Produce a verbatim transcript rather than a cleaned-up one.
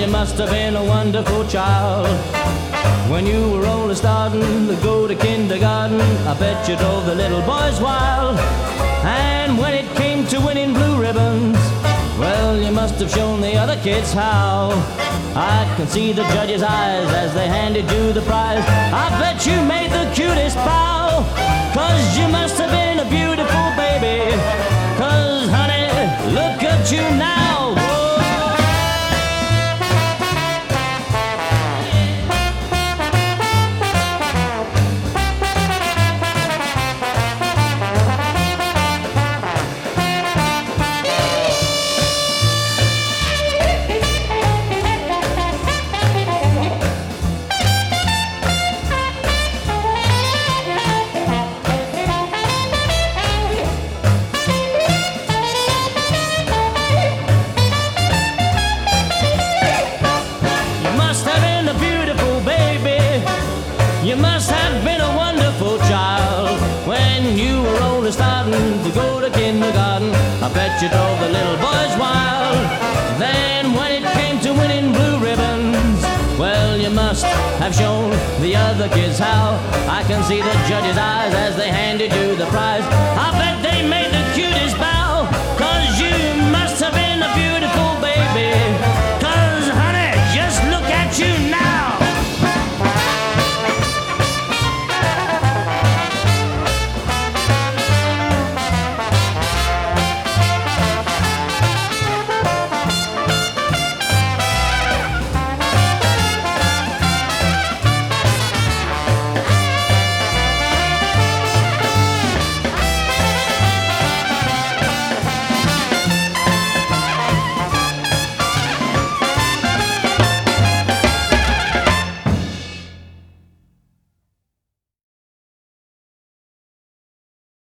you must have been a wonderful child. When you were only starting to go to kindergarten, I bet you drove the little boys wild. And when it came to winning blue ribbons, well, you must have shown the other kids how. I can see the judge's eyes as they handed you the prize. I bet you made the cutest bow, 'cause you must have been a beautiful baby. 'Cause honey, look at you now. You must have been a wonderful child. When you were only starting to go to kindergarten, I bet you drove the little boys wild. Then when it came to winning blue ribbons, well, you must have shown the other kids how. I can see the judge's eyes as they handed you the prize. I bet they made the cutest bow.